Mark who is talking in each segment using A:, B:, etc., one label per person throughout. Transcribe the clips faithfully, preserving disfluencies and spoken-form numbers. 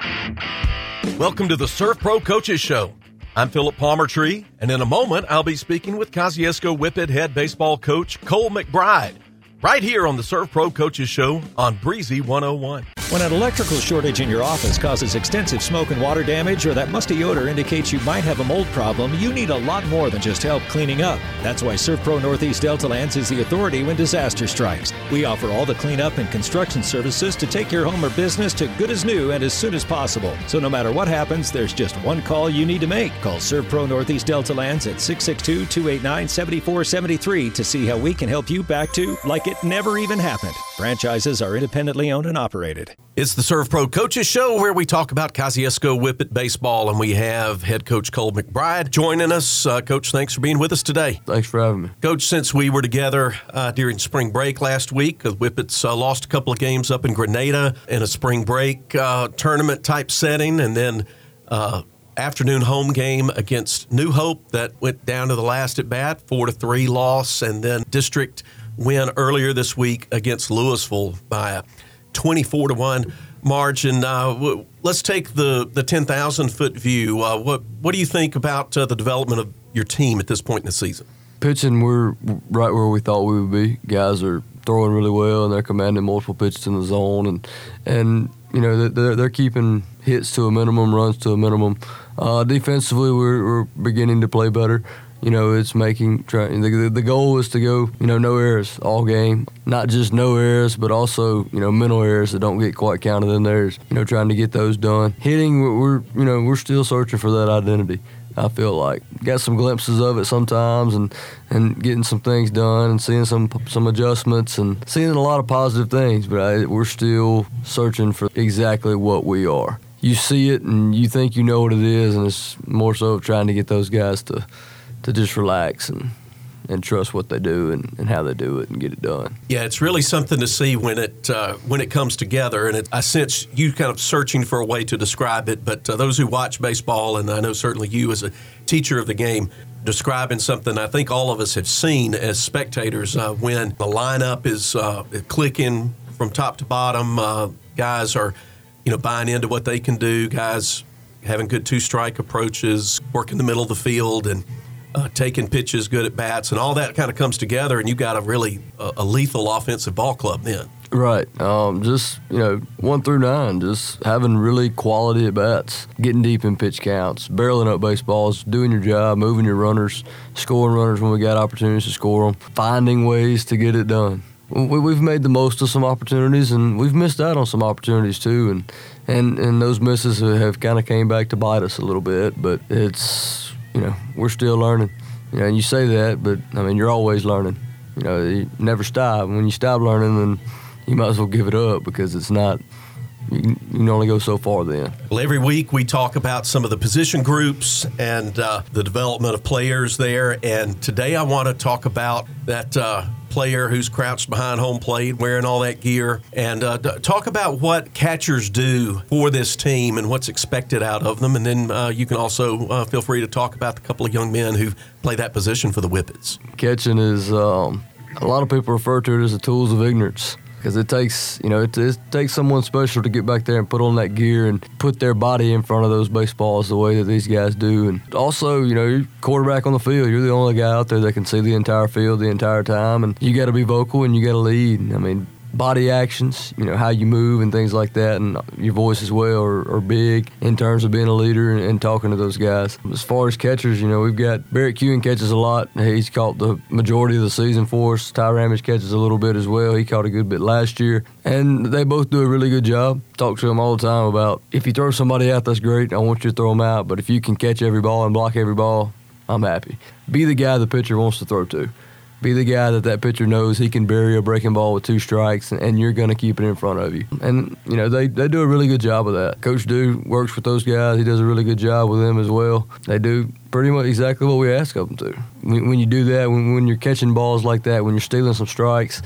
A: Welcome to the Surf Pro Coaches Show. I'm Philip Palmertree, and in a moment, I'll be speaking with Kosciuszko Whippet head baseball coach Cole McBride, right here on the Surf Pro Coaches Show on Breezy one oh one.
B: When an electrical shortage in your office causes extensive smoke and water damage, or that musty odor indicates you might have a mold problem, you need a lot more than just help cleaning up. That's why Surf Pro Northeast Delta Lands is the authority when disaster strikes. We offer all the cleanup and construction services to take your home or business to good as new and as soon as possible. So no matter what happens, there's just one call you need to make. Call Surf Pro Northeast Delta Lands at six six two, two eight nine, seven four seven three to see how we can help you back to like it never even happened. Franchises are independently owned and operated.
A: It's the Surf Pro Coaches Show, where we talk about Kosciuszko Whippet baseball, and we have head coach Cole McBride joining us. Uh, Coach, thanks for being with us today.
C: Thanks for having me.
A: Coach, since we were together uh, during spring break last week, the Whippets uh, lost a couple of games up in Grenada in a spring break uh, tournament-type setting, and then uh, afternoon home game against New Hope that went down to the last at bat, four to three loss, and then district win earlier this week against Louisville by a twenty-four to one margin. Uh, w- let's take the, the ten thousand foot view. Uh, what what do you think about uh, the development of your team at this point in the season?
C: Pitching, we're right where we thought we would be. Guys are throwing really well, and they're commanding multiple pitches in the zone, and and you know they're they're keeping hits to a minimum, runs to a minimum. Uh, defensively, we're, we're beginning to play better. You know, it's making trying. The, the goal is to go, you know, no errors all game. Not just no errors, but also, you know, mental errors that don't get quite counted in there. You know, trying to get those done. Hitting, we're, you know, we're still searching for that identity. I feel like got some glimpses of it sometimes, and, and getting some things done, and seeing some some adjustments, and seeing a lot of positive things. But I, we're still searching for exactly what we are. You see it, and you think you know what it is, and it's more so trying to get those guys to. to just relax and, and trust what they do and, and how they do it and get it done.
A: Yeah, it's really something to see when it uh, when it comes together, and it, I sense you kind of searching for a way to describe it, but uh, those who watch baseball, and I know certainly you as a teacher of the game, describing something I think all of us have seen as spectators uh, when the lineup is uh, clicking from top to bottom, uh, guys are you know buying into what they can do, guys having good two-strike approaches, working the middle of the field, and Uh, taking pitches, good at bats, and all that kind of comes together, and you got a really uh, a lethal offensive ball club then.
C: Right. Um, just, you know, one through nine, just having really quality at bats, getting deep in pitch counts, barreling up baseballs, doing your job, moving your runners, scoring runners when we got opportunities to score them, finding ways to get it done. We, we've made the most of some opportunities, and we've missed out on some opportunities too, and and, and those misses have kind of came back to bite us a little bit, but it's, you know, we're still learning. You know, and you say that, but, I mean, you're always learning. You know, you never stop. When you stop learning, then you might as well give it up, because it's not – you can, you can only go so far then.
A: Well, every week we talk about some of the position groups and uh, the development of players there, and today I want to talk about that uh, player who's crouched behind home plate, wearing all that gear, and uh, talk about what catchers do for this team and what's expected out of them. And then uh, you can also uh, feel free to talk about the couple of young men who play that position for the Whippets.
C: Catching is, um, a lot of people refer to it as the tools of ignorance, because it takes, you know, it, it takes someone special to get back there and put on that gear and put their body in front of those baseballs the way that these guys do. And also, you know, you're quarterback on the field. You're the only guy out there that can see the entire field the entire time, and you got to be vocal and you got to lead. I mean, body actions, you know, how you move and things like that, and your voice as well are, are big in terms of being a leader and, and talking to those guys. As far as catchers, you know, we've got Barrett Kewen catches a lot. He's caught the majority of the season for us. Ty Ramage catches a little bit as well. He caught a good bit last year. And they both do a really good job. Talk to them all the time about, if you throw somebody out, that's great. I want you to throw them out. But if you can catch every ball and block every ball, I'm happy. Be the guy the pitcher wants to throw to. Be the guy that that pitcher knows he can bury a breaking ball with two strikes, and, and you're going to keep it in front of you. And, you know, they, they do a really good job of that. Coach Dew works with those guys. He does a really good job with them as well. They do pretty much exactly what we ask of them to. When, when you do that, when, when you're catching balls like that, when you're stealing some strikes,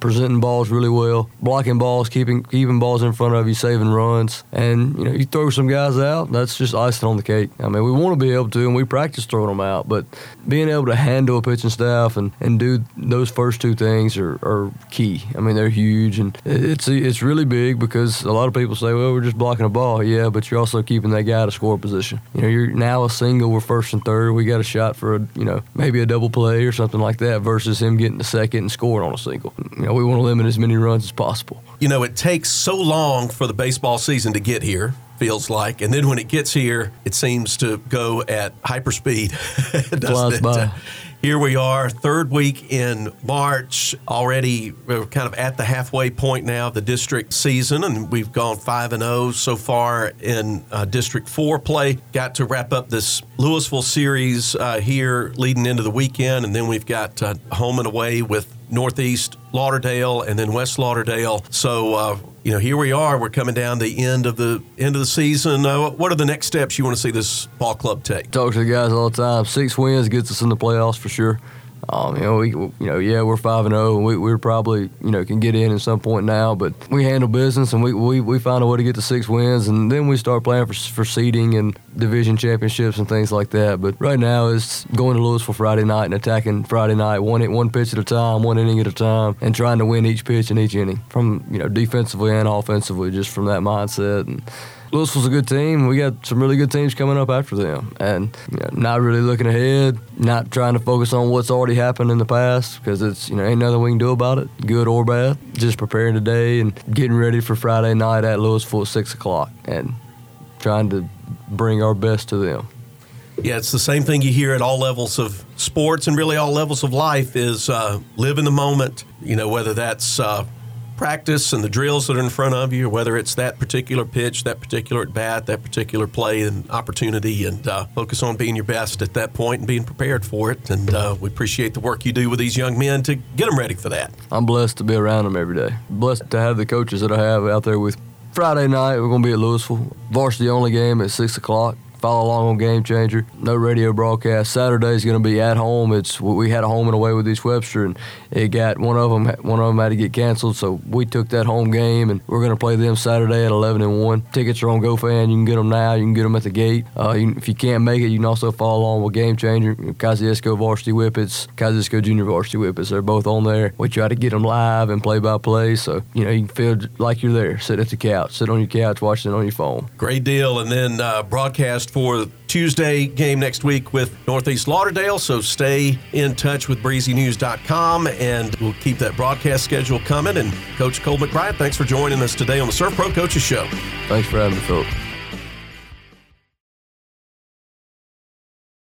C: presenting balls really well, blocking balls, keeping keeping balls in front of you, saving runs. And, you know, you throw some guys out, that's just icing on the cake. I mean, we want to be able to, and we practice throwing them out, but being able to handle a pitching staff and, and do those first two things are, are key. I mean, they're huge, and it's it's really big because a lot of people say, well, we're just blocking a ball. Yeah, but you're also keeping that guy to score position. You know, you're now a single, we're first and third, we got a shot for, a, you know, maybe a double play or something like that versus him getting the second and scoring on a single. You know, we want to limit as many runs as possible.
A: You know, it takes so long for the baseball season to get here, feels like, and then when it gets here, it seems to go at hyperspeed.
C: Flies by.
A: Here we are, third week in March, already we're kind of at the halfway point now of the district season, and we've gone five and oh so far in uh, District four play. Got to wrap up this Louisville series uh, here leading into the weekend, and then we've got uh, home and away with Northeast Lauderdale and then West Lauderdale. So, uh, you know, here we are. We're coming down the end of the end of the season. Uh, what are the next steps you want to see this ball club take?
C: Talk to the guys all the time. Six wins gets us in the playoffs for sure. Um, you know, we, you know, yeah, we're five and zero, and we we're probably, you know, can get in at some point now. But we handle business, and we, we, we find a way to get to six wins, and then we start playing for for seeding and division championships and things like that. But right now, it's going to Louisville Friday night and attacking Friday night, one one pitch at a time, one inning at a time, and trying to win each pitch and each inning from, you know, defensively and offensively, just from that mindset. And Louisville's a good team. We got some really good teams coming up after them. And, you know, not really looking ahead, not trying to focus on what's already happened in the past because it's, you know, ain't nothing we can do about it, good or bad. Just preparing today and getting ready for Friday night at Louisville at six o'clock and trying to bring our best to them.
A: Yeah, it's the same thing you hear at all levels of sports and really all levels of life is uh, live in the moment, you know, whether that's uh, practice and the drills that are in front of you, or whether it's that particular pitch, that particular at bat, that particular play and opportunity, and uh, focus on being your best at that point and being prepared for it. And uh, we appreciate the work you do with these young men to get them ready for that.
C: I'm blessed to be around them every day. Blessed to have the coaches that I have out there with. Friday night, we're going to be at Louisville. Varsity only game at six o'clock. Follow along on Game Changer. No radio broadcast. Saturday's going to be at home. It's we had a home and away with East Webster, and it got one of them. One of them had to get canceled, so we took that home game, and we're going to play them Saturday at eleven and one. Tickets are on GoFan. You can get them now. You can get them at the gate. Uh, you, if you can't make it, you can also follow along with Game Changer. Kosciuszko Varsity Whippets, Kosciuszko Junior Varsity Whippets. They're both on there. We try to get them live and play by play, so you know you can feel like you're there. Sit at the couch. Sit on your couch, watching it on your phone.
A: Great deal, and then uh, broadcast for Tuesday game next week with Northeast Lauderdale, so stay in touch with breezy news dot com, and we'll keep that broadcast schedule coming. And Coach Cole McBride, thanks for joining us today on the Surf Pro Coaches Show.
C: Thanks for having me, Phil.